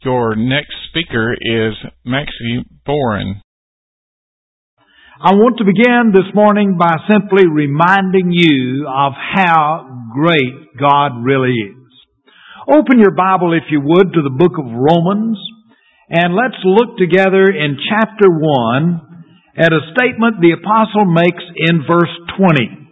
Your next speaker is Maxie Boren. I want to begin this morning by simply reminding you of how great God really is. Open your Bible, if you would, to the book of Romans, and let's look together in chapter 1 at a statement the apostle makes in verse 20.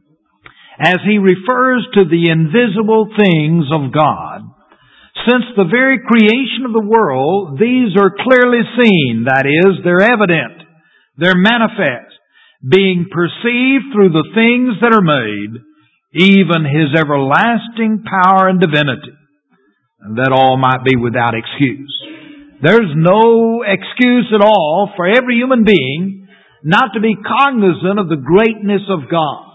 As he refers to the invisible things of God, since the very creation of the world, these are clearly seen, that is, they're evident, they're manifest, being perceived through the things that are made, even His everlasting power and divinity, and that all might be without excuse. There's no excuse at all for every human being not to be cognizant of the greatness of God,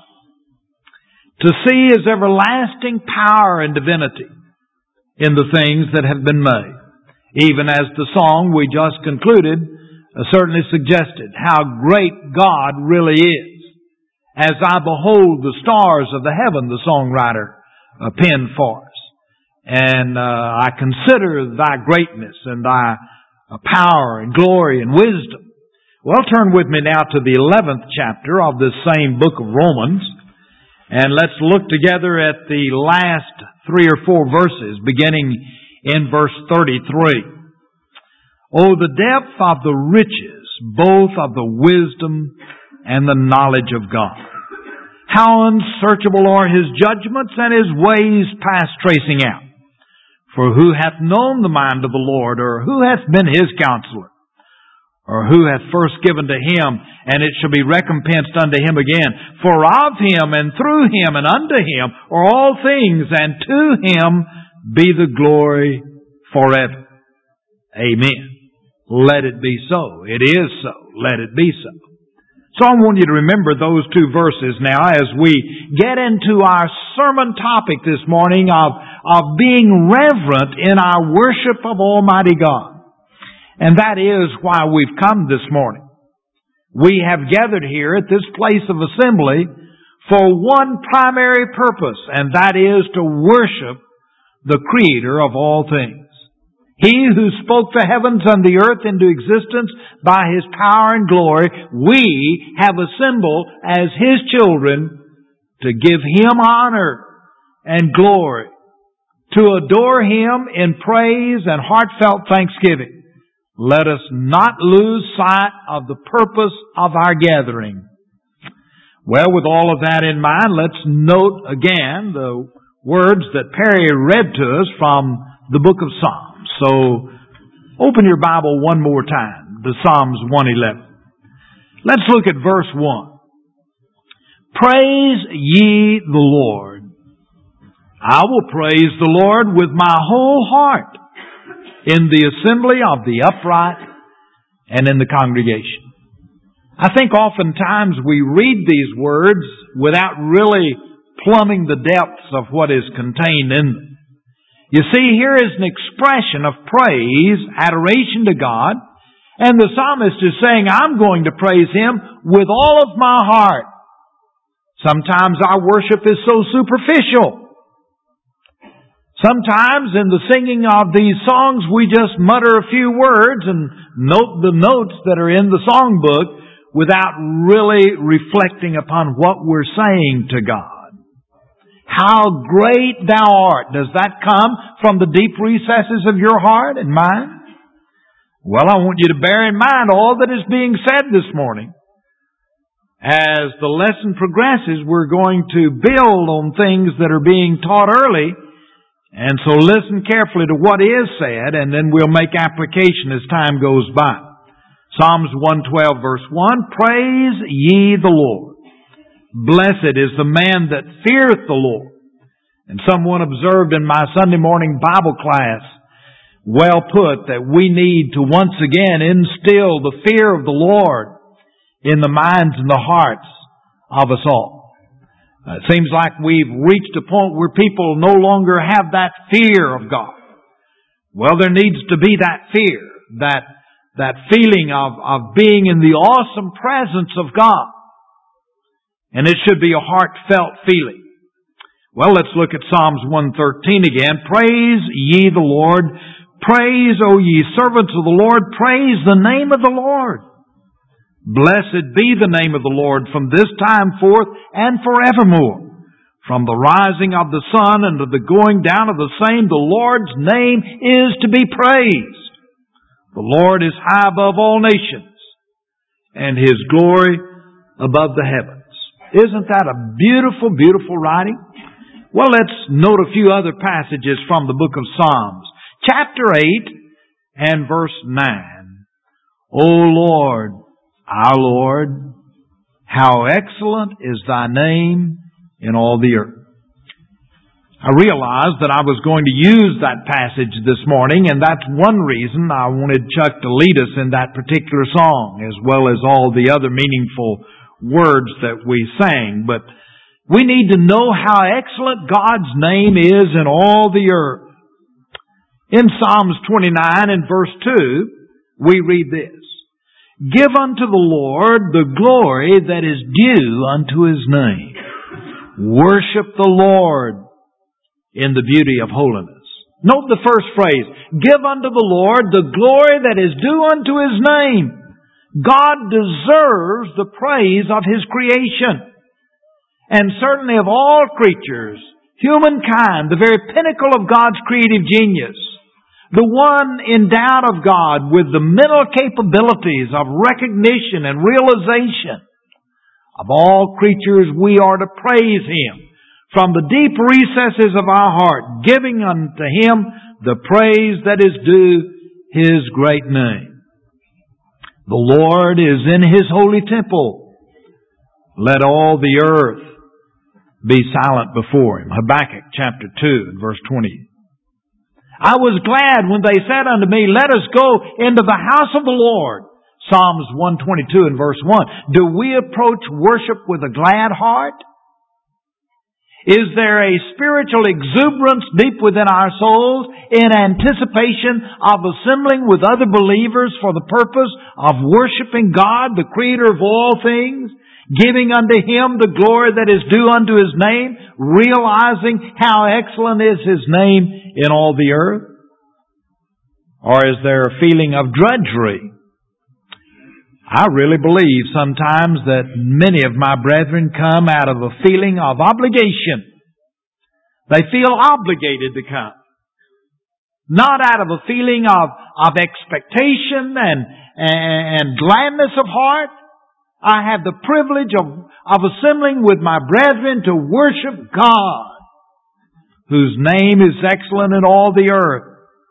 to see His everlasting power and divinity in the things that have been made. Even as the song we just concluded certainly suggested how great God really is. As I behold the stars of the heaven, the songwriter penned for us. And I consider Thy greatness and Thy power and glory and wisdom. Well, turn with me now to the 11th chapter of this same book of Romans. And let's look together at the last 3 or 4 verses, beginning in verse 33. Oh, the depth of the riches, both of the wisdom and the knowledge of God. How unsearchable are His judgments and His ways past tracing out. For who hath known the mind of the Lord, or who hath been His counselor? Or who hath first given to Him, and it shall be recompensed unto Him again? For of Him, and through Him, and unto Him are all things, and to Him be the glory forever. Amen. Let it be so. It is so. Let it be so. So I want you to remember those 2 verses now as we get into our sermon topic this morning of being reverent in our worship of Almighty God. And that is why we've come this morning. We have gathered here at this place of assembly for one primary purpose, and that is to worship the Creator of all things. He who spoke the heavens and the earth into existence by His power and glory, we have assembled as His children to give Him honor and glory, to adore Him in praise and heartfelt thanksgiving. Let us not lose sight of the purpose of our gathering. Well, with all of that in mind, let's note again the words that Perry read to us from the book of Psalms. So, open your Bible one more time to Psalms 111. Let's look at verse 1. Praise ye the Lord. I will praise the Lord with my whole heart, in the assembly of the upright and in the congregation. I think oftentimes we read these words without really plumbing the depths of what is contained in them. You see, here is an expression of praise, adoration to God, and the psalmist is saying, I'm going to praise Him with all of my heart. Sometimes our worship is so superficial. Sometimes in the singing of these songs, we just mutter a few words and note the notes that are in the songbook without really reflecting upon what we're saying to God. How great Thou art. Does that come from the deep recesses of your heart and mind? Well, I want you to bear in mind all that is being said this morning. As the lesson progresses, we're going to build on things that are being taught early. And so listen carefully to what is said, and then we'll make application as time goes by. Psalms 112 verse 1, Praise ye the Lord. Blessed is the man that feareth the Lord. And someone observed in my Sunday morning Bible class, well put, that we need to once again instill the fear of the Lord in the minds and the hearts of us all. It seems like we've reached a point where people no longer have that fear of God. Well, there needs to be that fear, that feeling of being in the awesome presence of God. And it should be a heartfelt feeling. Well, let's look at Psalms 113 again. Praise ye the Lord Praise, O ye servants of the Lord, praise the name of the Lord. Blessed be the name of the Lord from this time forth and forevermore. From the rising of the sun and to the going down of the same, the Lord's name is to be praised. The Lord is high above all nations, and His glory above the heavens. Isn't that a beautiful, beautiful writing? Well, let's note a few other passages from the book of Psalms. Chapter 8 and verse 9. O Lord, our Lord, how excellent is Thy name in all the earth. I realized that I was going to use that passage this morning, and that's one reason I wanted Chuck to lead us in that particular song, as well as all the other meaningful words that we sang. But we need to know how excellent God's name is in all the earth. In Psalms 29 and verse 2, we read this: Give unto the Lord the glory that is due unto His name. Worship the Lord in the beauty of holiness. Note the first phrase, give unto the Lord the glory that is due unto His name. God deserves the praise of His creation. And certainly of all creatures, humankind, the very pinnacle of God's creative genius, the one endowed of God with the mental capabilities of recognition and realization, of all creatures we are to praise Him from the deep recesses of our heart, giving unto Him the praise that is due His great name. The Lord is in His holy temple. Let all the earth be silent before Him. Habakkuk chapter 2 and verse 20. I was glad when they said unto me, let us go into the house of the Lord. Psalms 122 and verse 1. Do we approach worship with a glad heart? Is there a spiritual exuberance deep within our souls in anticipation of assembling with other believers for the purpose of worshiping God, the Creator of all things, giving unto Him the glory that is due unto His name, realizing how excellent is His name in all the earth? Or is there a feeling of drudgery? I really believe sometimes that many of my brethren come out of a feeling of obligation. They feel obligated to come. Not out of a feeling of expectation and gladness of heart. I have the privilege of assembling with my brethren to worship God, whose name is excellent in all the earth.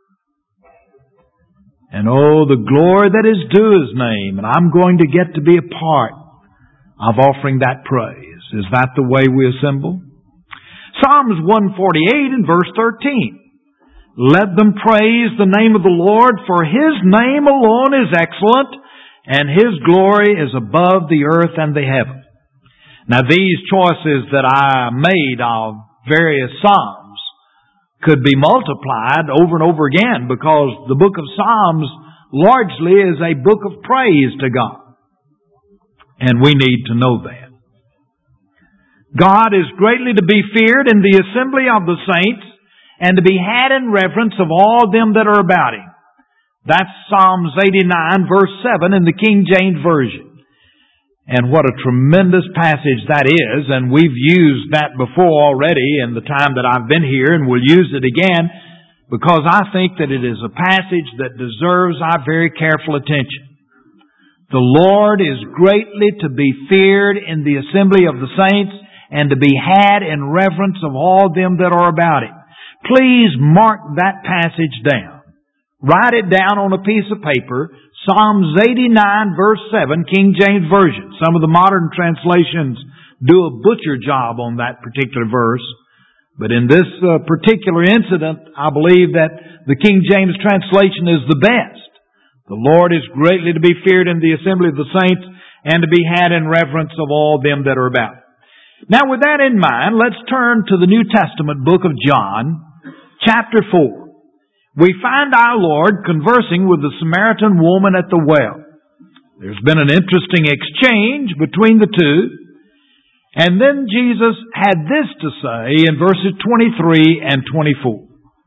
And oh, the glory that is due His name. And I'm going to get to be a part of offering that praise. Is that the way we assemble? Psalms 148 and verse 13. Let them praise the name of the Lord, for His name alone is excellent, and His glory is above the earth and the heaven. Now these choices that I made of various psalms could be multiplied over and over again, because the book of Psalms largely is a book of praise to God. And we need to know that. God is greatly to be feared in the assembly of the saints, and to be had in reverence of all them that are about Him. That's Psalms 89 verse 7 in the King James Version. And what a tremendous passage that is, and we've used that before already in the time that I've been here, and we'll use it again, because I think that it is a passage that deserves our very careful attention. The Lord is greatly to be feared in the assembly of the saints, and to be had in reverence of all them that are about Him. Please mark that passage down. Write it down on a piece of paper. Psalms 89 verse 7, King James Version. Some of the modern translations do a butcher job on that particular verse. But in this particular incident, I believe that the King James translation is the best. The Lord is greatly to be feared in the assembly of the saints, and to be had in reverence of all them that are about. Now with that in mind, let's turn to the New Testament book of John, chapter 4. We find our Lord conversing with the Samaritan woman at the well. There's been an interesting exchange between the two. And then Jesus had this to say in verses 23 and 24.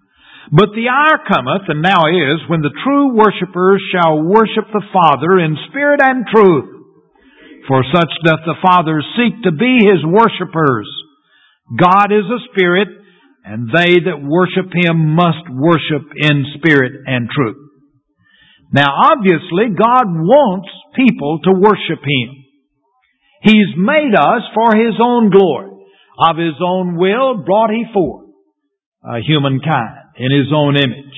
But the hour cometh, and now is, when the true worshippers shall worship the Father in spirit and truth. For such doth the Father seek to be His worshippers. God is a spirit, and they that worship Him must worship in spirit and truth. Now obviously God wants people to worship Him. He's made us for His own glory. Of His own will brought He forth humankind in His own image.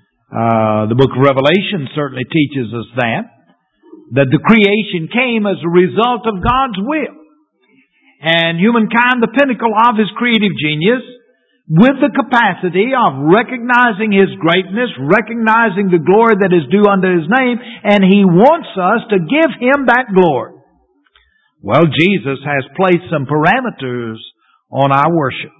The book of Revelation certainly teaches us that the creation came as a result of God's will. And humankind, the pinnacle of His creative genius, with the capacity of recognizing His greatness, recognizing the glory that is due unto His name, and He wants us to give Him that glory. Well, Jesus has placed some parameters on our worship.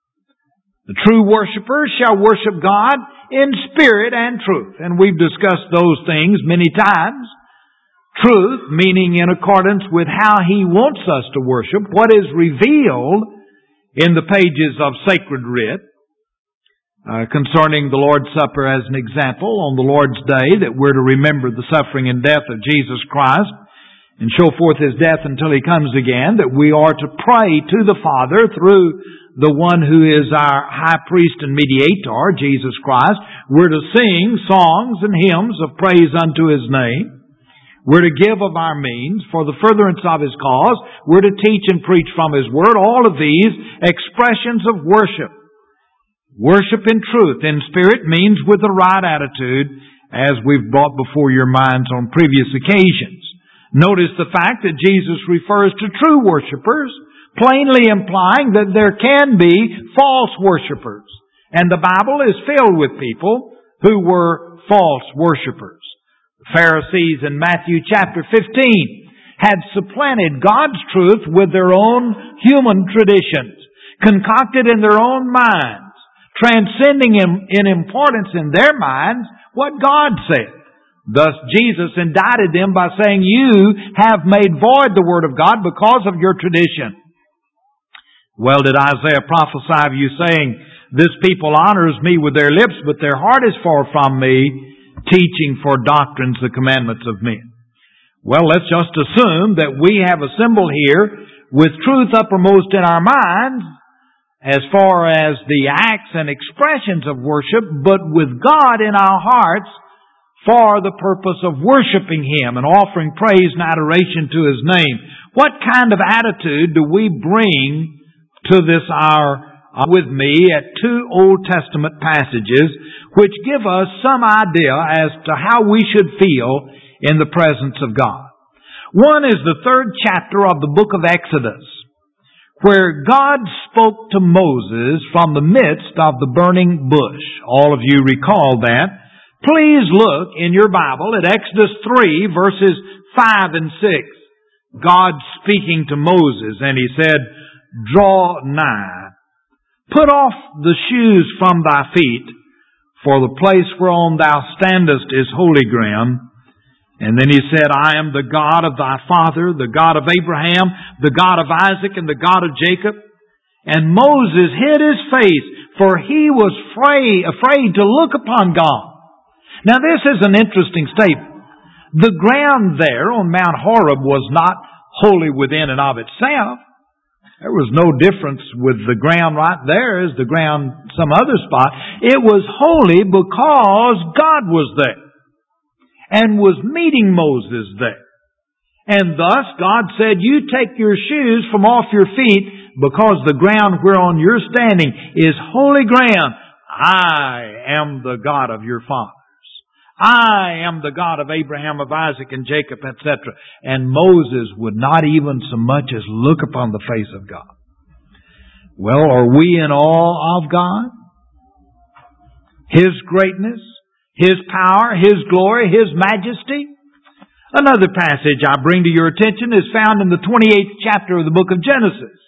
The true worshipers shall worship God in spirit and truth. And we've discussed those things many times. Truth, meaning in accordance with how He wants us to worship, what is revealed in the pages of sacred writ, concerning the Lord's Supper as an example, on the Lord's Day, that we're to remember the suffering and death of Jesus Christ and show forth His death until He comes again, that we are to pray to the Father through the one who is our high priest and mediator, Jesus Christ. We're to sing songs and hymns of praise unto His name. We're to give of our means for the furtherance of His cause. We're to teach and preach from His Word. All of these expressions of worship. Worship in truth, in spirit, means with the right attitude, as we've brought before your minds on previous occasions. Notice the fact that Jesus refers to true worshipers, plainly implying that there can be false worshipers. And the Bible is filled with people who were false worshipers. The Pharisees in Matthew chapter 15 had supplanted God's truth with their own human traditions, concocted in their own minds, transcending in importance in their minds what God said. Thus Jesus indicted them by saying, "You have made void the Word of God because of your tradition." Well, did Isaiah prophesy of you, saying, "This people honors me with their lips, but their heart is far from me, teaching for doctrines the commandments of men." Well, let's just assume that we have a symbol here with truth uppermost in our minds as far as the acts and expressions of worship, but with God in our hearts for the purpose of worshiping Him and offering praise and adoration to His name. What kind of attitude do we bring to this hour with me at two Old Testament passages which give us some idea as to how we should feel in the presence of God? One is the 3rd chapter of the book of Exodus, where God spoke to Moses from the midst of the burning bush. All of you recall that. Please look in your Bible at Exodus 3 verses 5 and 6. God speaking to Moses, and He said, "Draw nigh. Put off the shoes from thy feet, for the place whereon thou standest is holy ground." And then He said, "I am the God of thy father, the God of Abraham, the God of Isaac, and the God of Jacob." And Moses hid his face, for he was afraid to look upon God. Now this is an interesting statement. The ground there on Mount Horeb was not holy within and of itself. There was no difference with the ground right there as the ground some other spot. It was holy because God was there and was meeting Moses there. And thus God said, "You take your shoes from off your feet, because the ground whereon you're standing is holy ground. I am the God of your fathers. I am the God of Abraham, of Isaac, and Jacob, etc." And Moses would not even so much as look upon the face of God. Well, are we in awe of God? His greatness, His power, His glory, His majesty? Another passage I bring to your attention is found in the 28th chapter of the book of Genesis.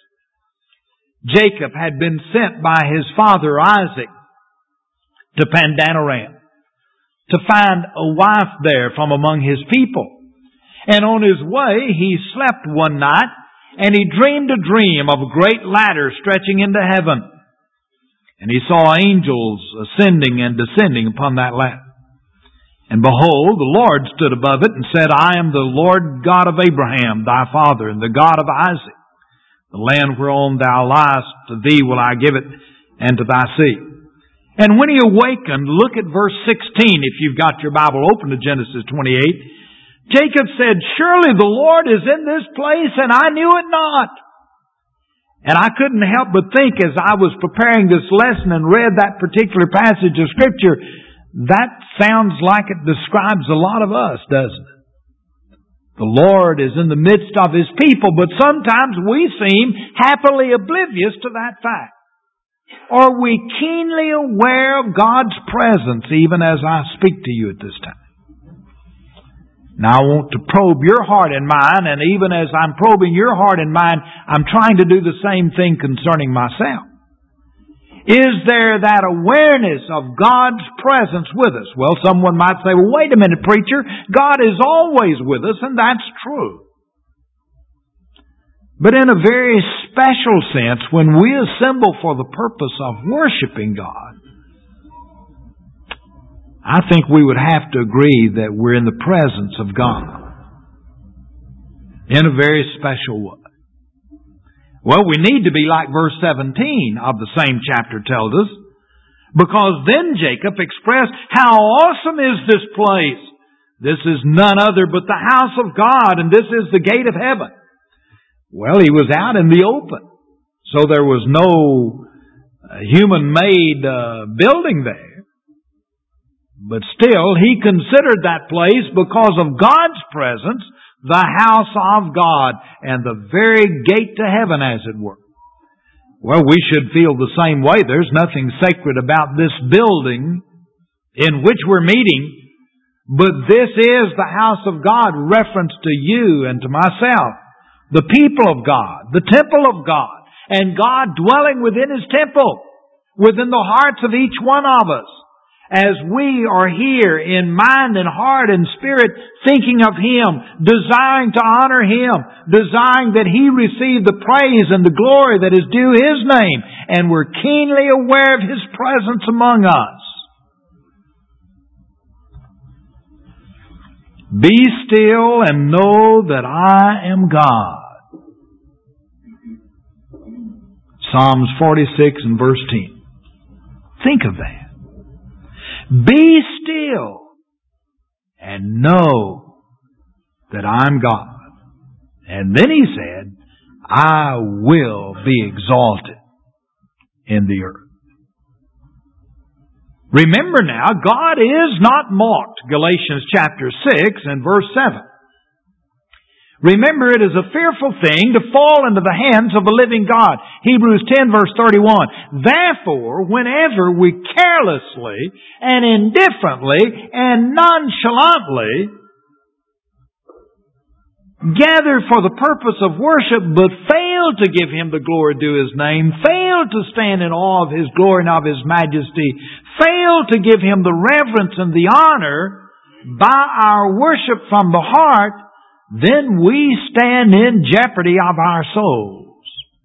Jacob had been sent by his father Isaac to Paddan-aram to find a wife there from among his people. And on his way, he slept one night, and he dreamed a dream of a great ladder stretching into heaven. And he saw angels ascending and descending upon that land. And behold, the Lord stood above it and said, I am the Lord God of Abraham, thy father, and the God of Isaac. The land whereon thou liest, to thee will I give it, and to thy seed. And when he awakened, look at verse 16, if you've got your Bible open to Genesis 28. Jacob said, surely the Lord is in this place, and I knew it not. And I couldn't help but think as I was preparing this lesson and read that particular passage of Scripture, that sounds like it describes a lot of us, doesn't it? The Lord is in the midst of His people, but sometimes we seem happily oblivious to that fact. Are we keenly aware of God's presence even as I speak to you at this time? Now I want to probe your heart and mine, and even as I'm probing your heart and mine, I'm trying to do the same thing concerning myself. Is there that awareness of God's presence with us? Well, someone might say, well, wait a minute, preacher. God is always with us, and that's true. But in a very special sense, when we assemble for the purpose of worshiping God, I think we would have to agree that we're in the presence of God in a very special way. Well, we need to be like verse 17 of the same chapter tells us, because then Jacob expressed, how awesome is this place! This is none other but the house of God, and this is the gate of heaven. Well, he was out in the open, so there was no human-made building there. But still, he considered that place, because of God's presence, the house of God, and the very gate to heaven, as it were. Well, we should feel the same way. There's nothing sacred about this building in which we're meeting, but this is the house of God, reference to you and to myself, the people of God, the temple of God, and God dwelling within His temple, within the hearts of each one of us. As we are here in mind and heart and spirit thinking of Him, desiring to honor Him, desiring that He receive the praise and the glory that is due His name, and we're keenly aware of His presence among us. Be still and know that I am God. Psalms 46 and verse 10. Think of that. Be still and know that I'm God. And then he said, I will be exalted in the earth. Remember now, God is not mocked. Galatians chapter 6 and verse 7. Remember, it is a fearful thing to fall into the hands of the living God. Hebrews 10 verse 31. Therefore, whenever we carelessly and indifferently and nonchalantly gather for the purpose of worship, but fail to give Him the glory due His name, fail to stand in awe of His glory and of His majesty, fail to give Him the reverence and the honor by our worship from the heart, then we stand in jeopardy of our souls.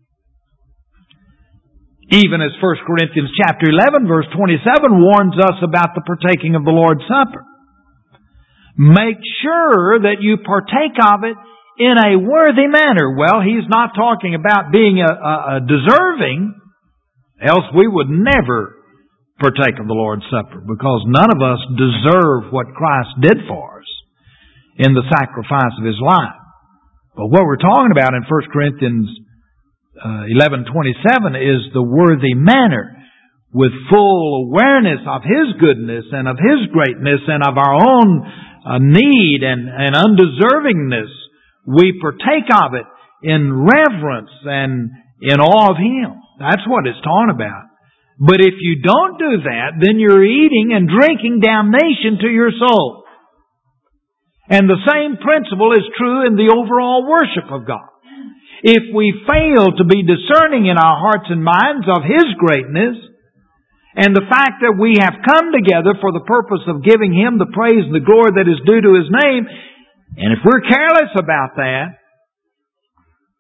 Even as 1 Corinthians chapter 11 verse 27 warns us about the partaking of the Lord's Supper. Make sure that you partake of it in a worthy manner. Well, he's not talking about being a deserving, else we would never partake of the Lord's Supper, because none of us deserve what Christ did for us in the sacrifice of His life. But what we're talking about in 1 Corinthians 11:27 is the worthy manner, with full awareness of His goodness and of His greatness and of our own need and undeservingness. We partake of it in reverence and in awe of Him. That's what it's talking about. But if you don't do that, then you're eating and drinking damnation to your soul. And the same principle is true in the overall worship of God. If we fail to be discerning in our hearts and minds of His greatness, and the fact that we have come together for the purpose of giving Him the praise and the glory that is due to His name, and if we're careless about that,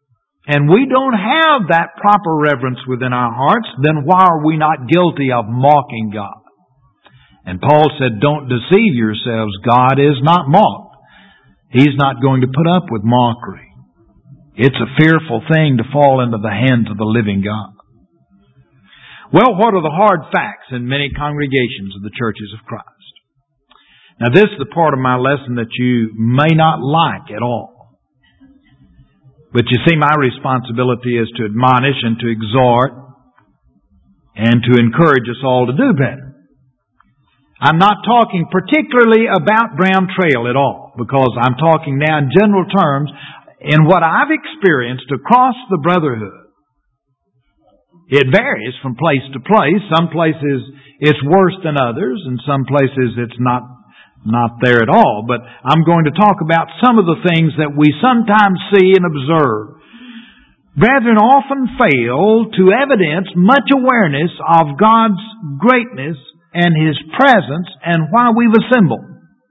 and we don't have that proper reverence within our hearts, then why are we not guilty of mocking God? And Paul said, don't deceive yourselves. God is not mocked. He's not going to put up with mockery. It's a fearful thing to fall into the hands of the living God. Well, what are the hard facts in many congregations of the churches of Christ? Now, this is the part of my lesson that you may not like at all. But you see, my responsibility is to admonish and to exhort and to encourage us all to do better. I'm not talking particularly about Brown Trail at all, because I'm talking now in general terms in what I've experienced across the brotherhood. It varies from place to place. Some places it's worse than others, and some places it's not there at all. But I'm going to talk about some of the things that we sometimes see and observe. Brethren often fail to evidence much awareness of God's greatness and His presence and why we've assembled.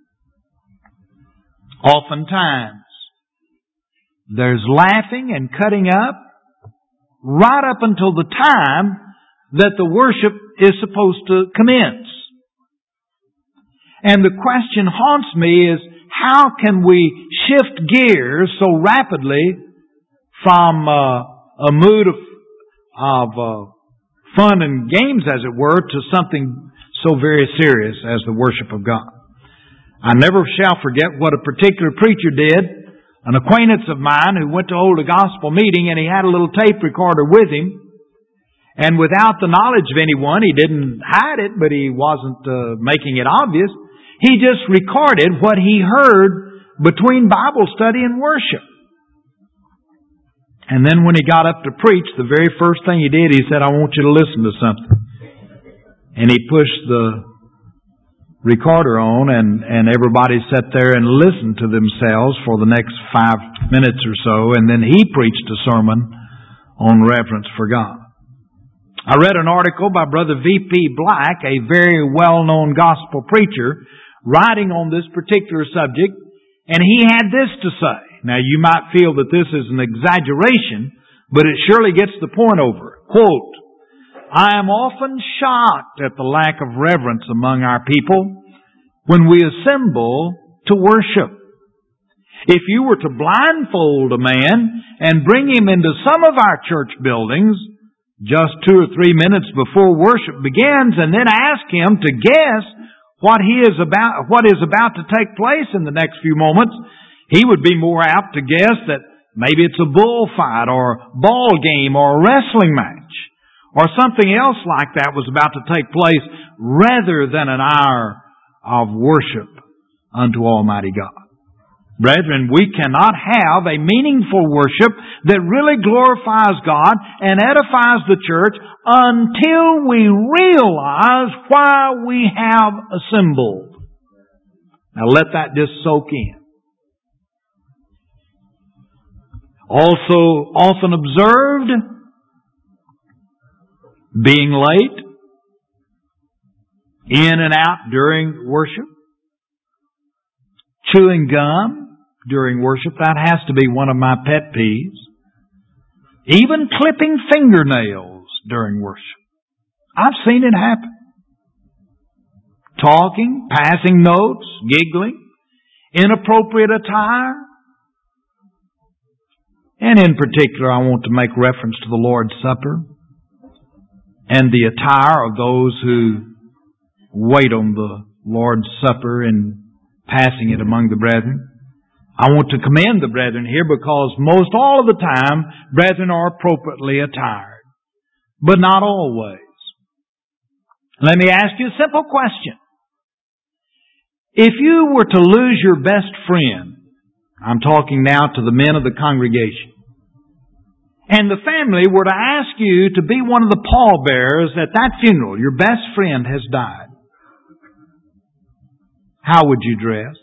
Oftentimes, there's laughing and cutting up right up until the time that the worship is supposed to commence. And the question haunts me is, how can we shift gears so rapidly from a mood of fun and games, as it were, to something so very serious as the worship of God? I never shall forget what a particular preacher did. An acquaintance of mine who went to hold a gospel meeting, and he had a little tape recorder with him. And without the knowledge of anyone, he didn't hide it, but he wasn't making it obvious. He just recorded what he heard between Bible study and worship. And then when he got up to preach, the very first thing he did, he said, I want you to listen to something. And he pushed the recorder on, and everybody sat there and listened to themselves for the next 5 minutes or so, and then he preached a sermon on reverence for God. I read an article by Brother V.P. Black, a very well-known gospel preacher, writing on this particular subject, and he had this to say. Now, you might feel that this is an exaggeration, but it surely gets the point over. Quote, I am often shocked at the lack of reverence among our people when we assemble to worship. If you were to blindfold a man and bring him into some of our church buildings just 2 or 3 minutes before worship begins, and then ask him to guess what is about to take place in the next few moments, he would be more apt to guess that maybe it's a bullfight or ball game or a wrestling match or something else like that was about to take place rather than an hour of worship unto Almighty God. Brethren, we cannot have a meaningful worship that really glorifies God and edifies the church until we realize why we have assembled. Now let that just soak in. Also often observed, being late, in and out during worship, chewing gum during worship. That has to be one of my pet peeves. Even clipping fingernails during worship. I've seen it happen. Talking, passing notes, giggling, inappropriate attire. And in particular, I want to make reference to the Lord's Supper and the attire of those who wait on the Lord's Supper and passing it among the brethren. I want to commend the brethren here because most all of the time, brethren are appropriately attired. But not always. Let me ask you a simple question. If you were to lose your best friend, I'm talking now to the men of the congregation, and the family were to ask you to be one of the pallbearers at that funeral, your best friend has died, how would you dress?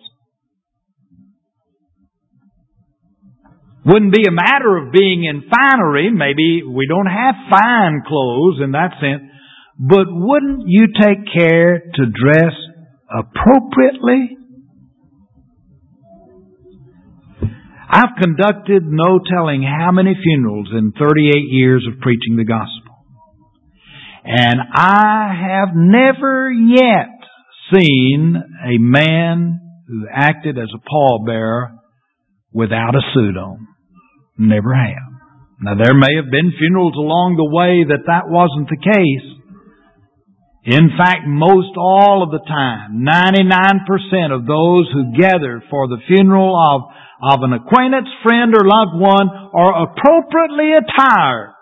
Wouldn't be a matter of being in finery. Maybe we don't have fine clothes in that sense. But wouldn't you take care to dress appropriately? I've conducted no telling how many funerals in 38 years of preaching the gospel. And I have never yet seen a man who acted as a pallbearer without a suit on. Never have. Now there may have been funerals along the way that wasn't the case. In fact, most all of the time, 99% of those who gather for the funeral of an acquaintance, friend, or loved one are appropriately attired.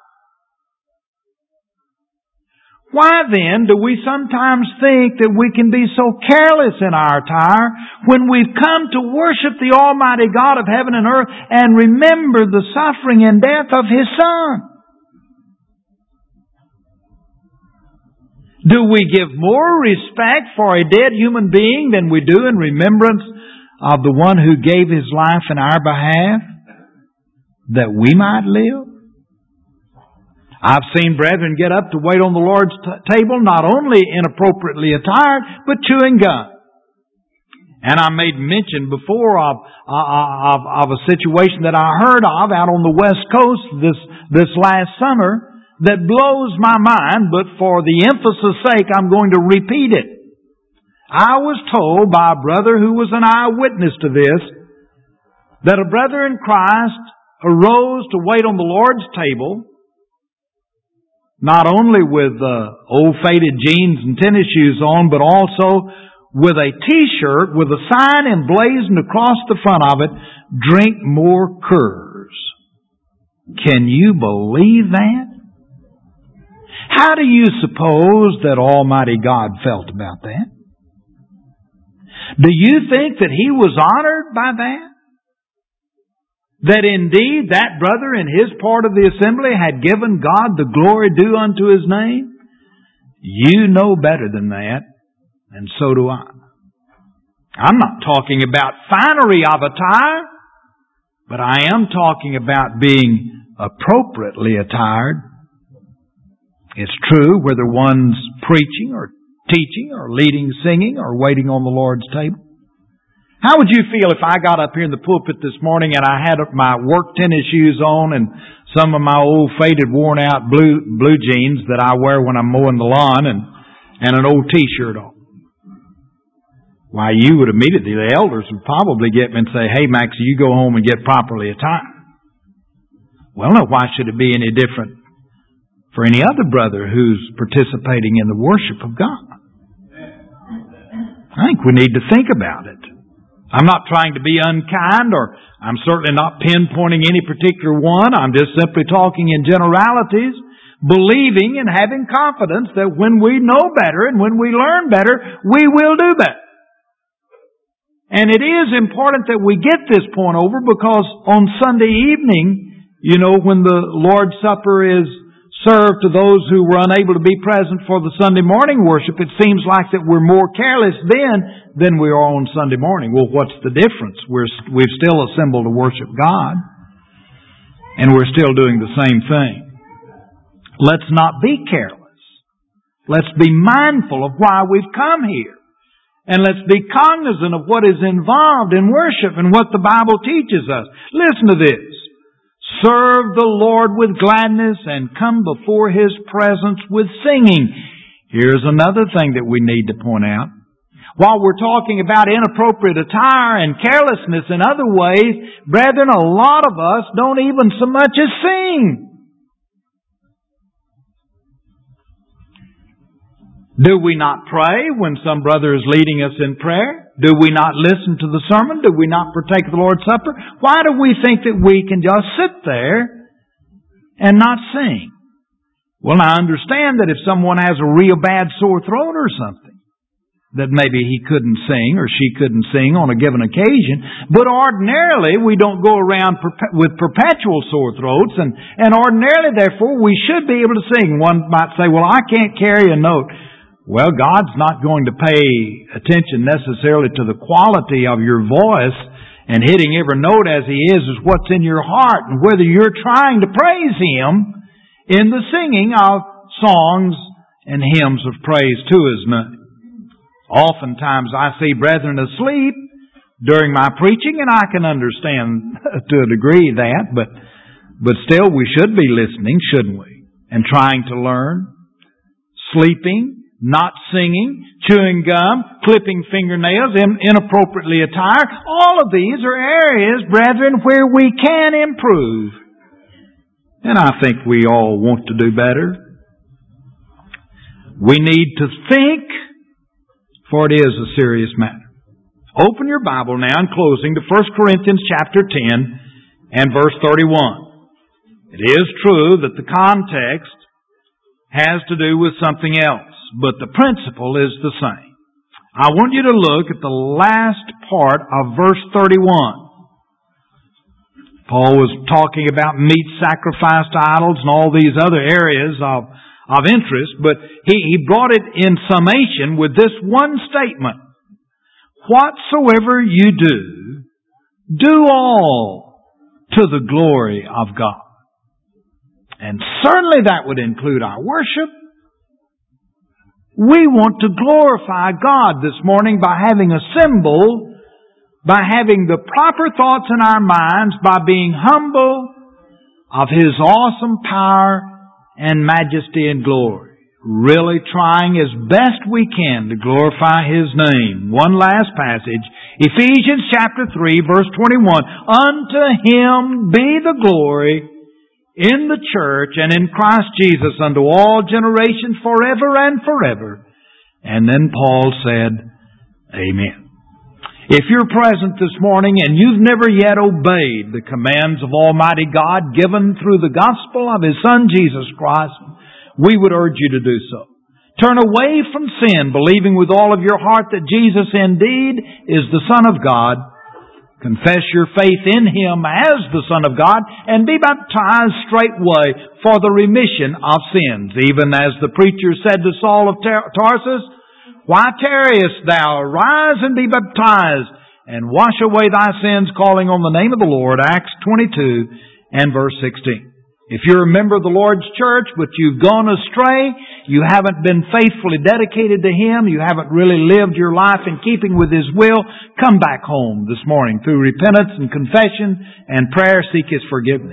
Why then do we sometimes think that we can be so careless in our attire when we've come to worship the Almighty God of heaven and earth and remember the suffering and death of His Son? Do we give more respect for a dead human being than we do in remembrance of the one who gave His life in our behalf that we might live? I've seen brethren get up to wait on the Lord's table not only inappropriately attired, but chewing gum. And I made mention before of a situation that I heard of out on the West Coast this last summer that blows my mind, but for the emphasis sake, I'm going to repeat it. I was told by a brother who was an eyewitness to this that a brother in Christ arose to wait on the Lord's table not only with old faded jeans and tennis shoes on, but also with a T-shirt with a sign emblazoned across the front of it, "Drink more Coors." Can you believe that? How do you suppose that Almighty God felt about that? Do you think that He was honored by that? That indeed that brother in his part of the assembly had given God the glory due unto His name? You know better than that, and so do I. I'm not talking about finery of attire, but I am talking about being appropriately attired. It's true whether one's preaching or teaching or leading, singing, or waiting on the Lord's table. How would you feel if I got up here in the pulpit this morning and I had my work tennis shoes on and some of my old faded worn out blue jeans that I wear when I'm mowing the lawn and an old T-shirt on? Why, you would immediately, the elders would probably get me and say, "Hey, Maxie, you go home and get properly attired." Well, no, why should it be any different for any other brother who's participating in the worship of God? I think we need to think about it. I'm not trying to be unkind, or I'm certainly not pinpointing any particular one. I'm just simply talking in generalities, believing and having confidence that when we know better and when we learn better, we will do better. And it is important that we get this point over, because on Sunday evening, when the Lord's Supper is served to those who were unable to be present for the Sunday morning worship, it seems like that we're more careless then than we are on Sunday morning. Well, what's the difference? We've still assembled to worship God, and we're still doing the same thing. Let's not be careless. Let's be mindful of why we've come here. And let's be cognizant of what is involved in worship and what the Bible teaches us. Listen to this. Serve the Lord with gladness and come before His presence with singing. Here's another thing that we need to point out. While we're talking about inappropriate attire and carelessness in other ways, brethren, a lot of us don't even so much as sing. Do we not pray when some brother is leading us in prayer? Do we not listen to the sermon? Do we not partake of the Lord's Supper? Why do we think that we can just sit there and not sing? Well, I understand that if someone has a real bad sore throat or something, that maybe he couldn't sing or she couldn't sing on a given occasion. But ordinarily, we don't go around with perpetual sore throats, and ordinarily, therefore, we should be able to sing. One might say, "Well, I can't carry a note." Well, God's not going to pay attention necessarily to the quality of your voice and hitting every note as He is what's in your heart, and whether you're trying to praise Him in the singing of songs and hymns of praise to His name. Oftentimes I see brethren asleep during my preaching, and I can understand to a degree that, but still we should be listening, shouldn't we? And trying to learn. Sleeping, not singing, chewing gum, clipping fingernails, inappropriately attired. All of these are areas, brethren, where we can improve. And I think we all want to do better. We need to think, for it is a serious matter. Open your Bible now in closing to 1 Corinthians chapter 10 and verse 31. It is true that the context has to do with something else, but the principle is the same. I want you to look at the last part of verse 31. Paul was talking about meat sacrificed to idols and all these other areas of interest, but he brought it in summation with this one statement. Whatsoever you do all to the glory of God. And certainly that would include our worship. We want to glorify God this morning by having a symbol, by having the proper thoughts in our minds, by being humble of His awesome power and majesty and glory. Really trying as best we can to glorify His name. One last passage. Ephesians chapter 3 verse 21. Unto Him be the glory in the church and in Christ Jesus unto all generations forever and forever. And then Paul said, Amen. If you're present this morning and you've never yet obeyed the commands of Almighty God given through the gospel of His Son Jesus Christ, we would urge you to do so. Turn away from sin, believing with all of your heart that Jesus indeed is the Son of God. Confess your faith in Him as the Son of God and be baptized straightway for the remission of sins. Even as the preacher said to Saul of Tarsus, Why tarriest thou? Arise and be baptized and wash away thy sins, calling on the name of the Lord. Acts 22 and verse 16. If you're a member of the Lord's church, but you've gone astray, you haven't been faithfully dedicated to Him, you haven't really lived your life in keeping with His will, come back home this morning through repentance and confession and prayer. Seek His forgiveness.